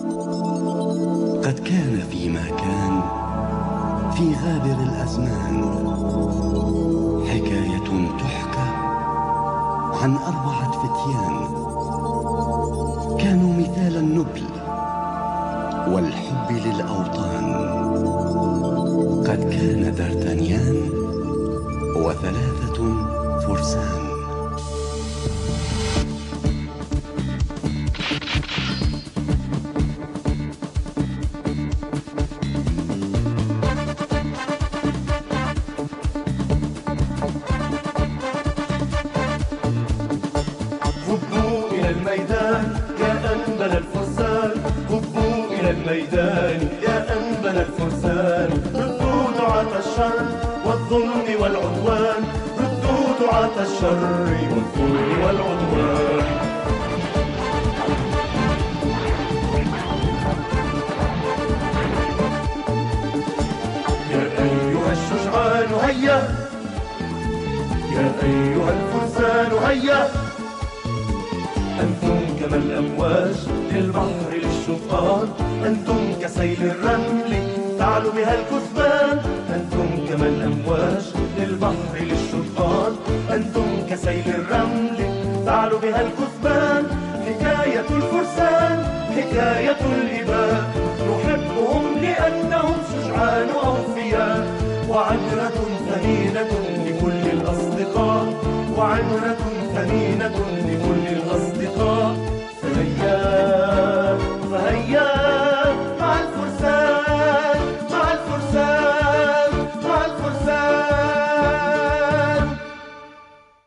قد كان فيما كان في غابر الأزمان حكاية تحكى عن 4 فتيان كانوا مثال النبل والحب للأوطان. قد كان دردنيان و3 فرسان. هبوا إلى الميدان يا أنبل الفرسان، هبوا إلى الميدان يا أنبل الفرسان. ردوا دعاة الشر والظلم والعدوان، ردوا دعاة الشر والظلم والعدوان. يا أيها الشجعان هيا، يا أيها الفرسان هيا. أنتم كما الأمواج للبحر للشفار، أنتم كسيل الرمل تعلو بها الكثبان. أنتم كما الأمواج للبحر للشفار، أنتم كسيل الرمل تعلو بها الكثبان. حكاية الفرسان حكاية الإباء، نحبهم لأنهم شجعان أوفياء. وعبرة ثمينة لكل الأصدقاء، وعبرة ثمينة لكل الأصدقاء. فهيا